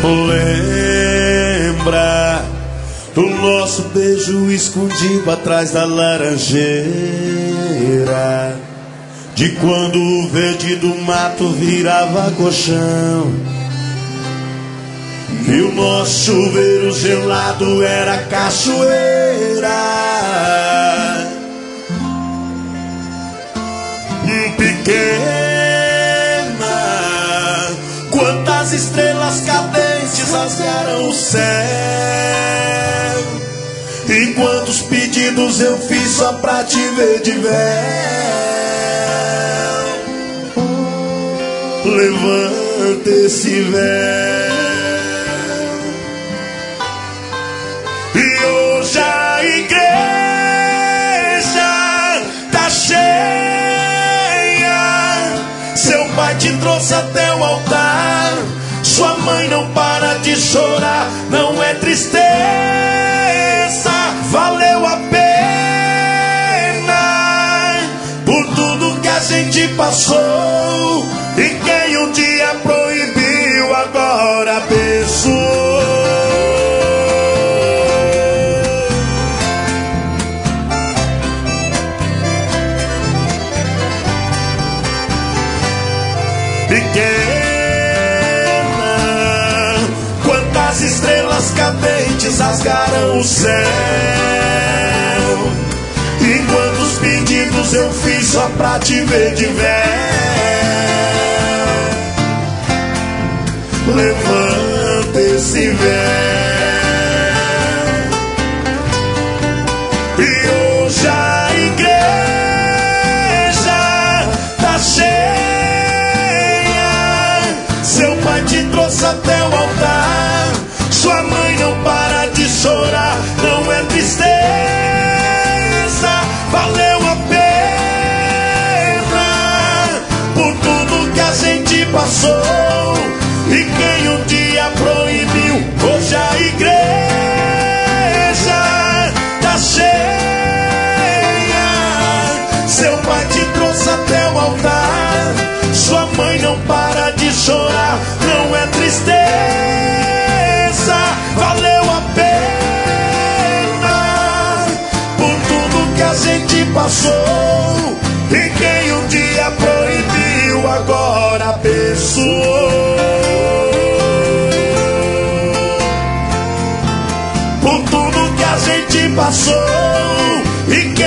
Lembra do nosso beijo escondido atrás da laranjeira, de quando o verde do mato virava colchão e o nosso chuveiro gelado era cachoeira. Pequena, quantas estrelas cadentes rasgaram o céu, e quantos pedidos eu fiz só pra te ver de véu. Levanta esse véu, e hoje a igreja tá cheia. Seu pai te trouxe até o altar, sua mãe não para de chorar. Não é tristeza, valeu a pena por tudo que a gente passou, e quem um dia proibiu agora abençoou. Pequena, quantas estrelas cadentes rasgaram o céu, e quantos pedidos eu fiz só pra te ver de véu. Levanta esse véu, e hoje a igreja tá cheia. Seu pai te trouxe até o altar, sua mãe não para de chorar. Não é tristeza, valeu a pena por tudo que a gente passou, e quem um dia proibiu, hoje a igreja tá cheia. Seu pai te trouxe até o altar, sua mãe não para de chorar. Não é tristeza, valeu a pena por tudo que a gente passou, e quem um dia proibiu agora abençoou. Por tudo que a gente passou, e quem